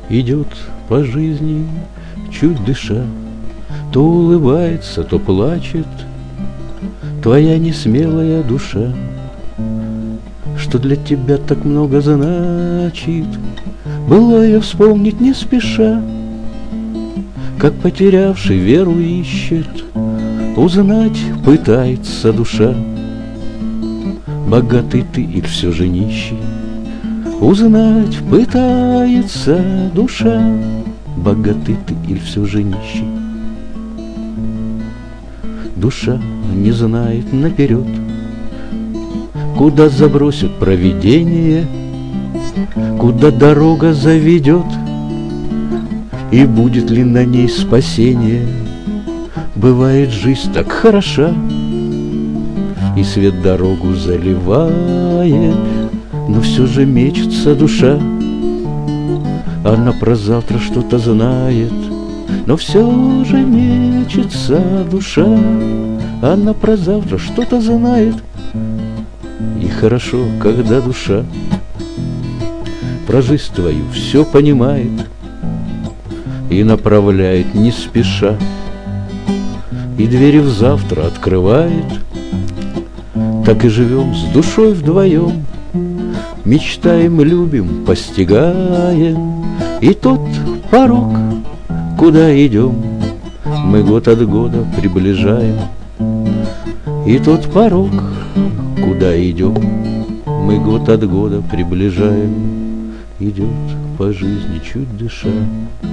Идет по жизни, чуть дыша, то улыбается, то плачет твоя несмелая душа, что для тебя так много значит. Былое вспомнить не спеша, как потерявший веру ищет, узнать пытается душа, богатый ты или все же нищий. Узнать пытается душа, богатый ты или все же нищий. Душа не знает наперед, куда забросит провидение, куда дорога заведет, и будет ли на ней спасение. Бывает жизнь так хороша, и свет дорогу заливает, но все же мечется душа. Она про завтра что-то знает, но все же мечется душа. Она про завтра что-то знает. И хорошо, когда душа про жизнь твою все понимает и направляет не спеша, и двери в завтра открывает. Так и живем с душой вдвоем, мечтаем, любим, постигаем. И тот порог, куда идем, мы год от года приближаем. И тот порог, куда идем, мы год от года приближаем. Идет по жизни чуть дыша.